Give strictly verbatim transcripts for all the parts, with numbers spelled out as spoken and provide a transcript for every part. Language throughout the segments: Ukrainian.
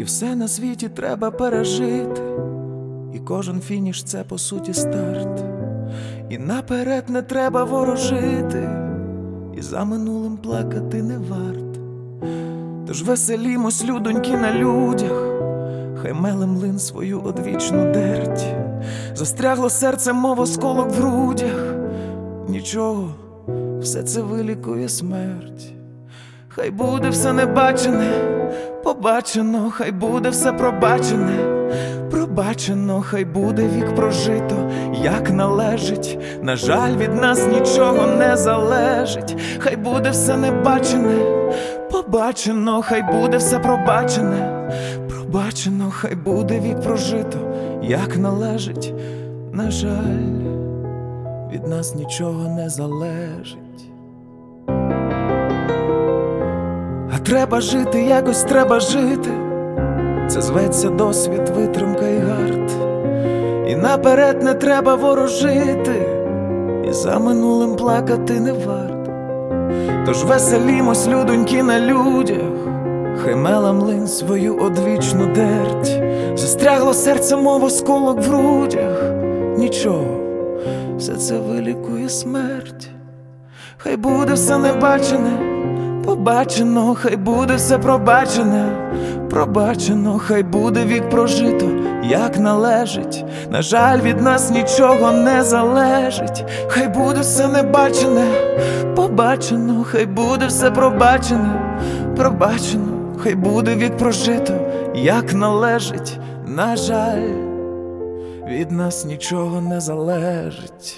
І все на світі треба пережити, і кожен фініш — це по суті старт. І наперед не треба ворожити, і за минулим плакати не варт. Тож веселімось, людоньки, на людях, хай меле млин свою одвічну дерть. Застрягло серце, мов осколок в грудях. Нічого, все це вилікує смерть. Хай буде все небачене побачено, хай буде все пробачене пробачено, хай буде вік прожито, як належить. На жаль, від нас нічого не залежить. Хай буде все небачене побачено, хай буде все пробачене пробачено, хай буде вік прожито, як належить. На жаль, від нас нічого не залежить. А треба жити, якось треба жити. Це зветься досвід, витримка і гард. І наперед не треба ворожити, і за минулим плакати не варт. Тож веселімось, людоньки, на людях, хай меле млин свою одвічну дерть. Застрягло серце, мов осколок в грудях. Нічого, все це вилікує смерть. Хай буде все небачене побачено, хай буде все пробачене пробачено, хай буде вік прожито, як належить. На жаль, від нас нічого не залежить. Хай буде все небачене побачено, хай буде все пробачене пробачено, хай буде вік прожито, як належить. На жаль, від нас нічого не залежить.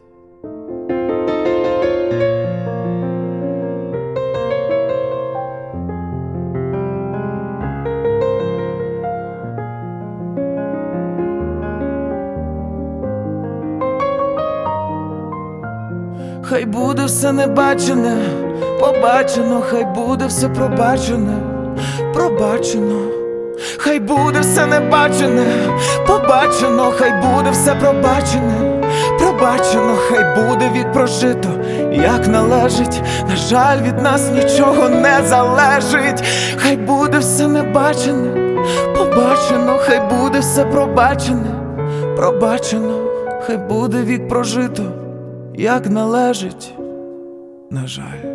Хай буде все небачене побачено, хай буде все пробачене пробачено, хай буде все небачене побачено, хай буде все пробачене пробачено, хай буде вік прожито, як належить. На жаль, від нас нічого не залежить. Хай буде все небачене побачено, хай буде все пробачене пробачено, хай буде вік прожито, як належить. На жаль,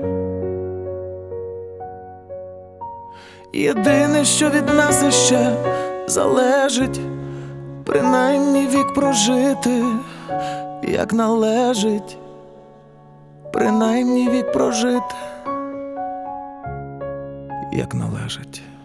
єдине, що від нас іще залежить, принаймні вік прожити, як належить. Принаймні вік прожити, як належить.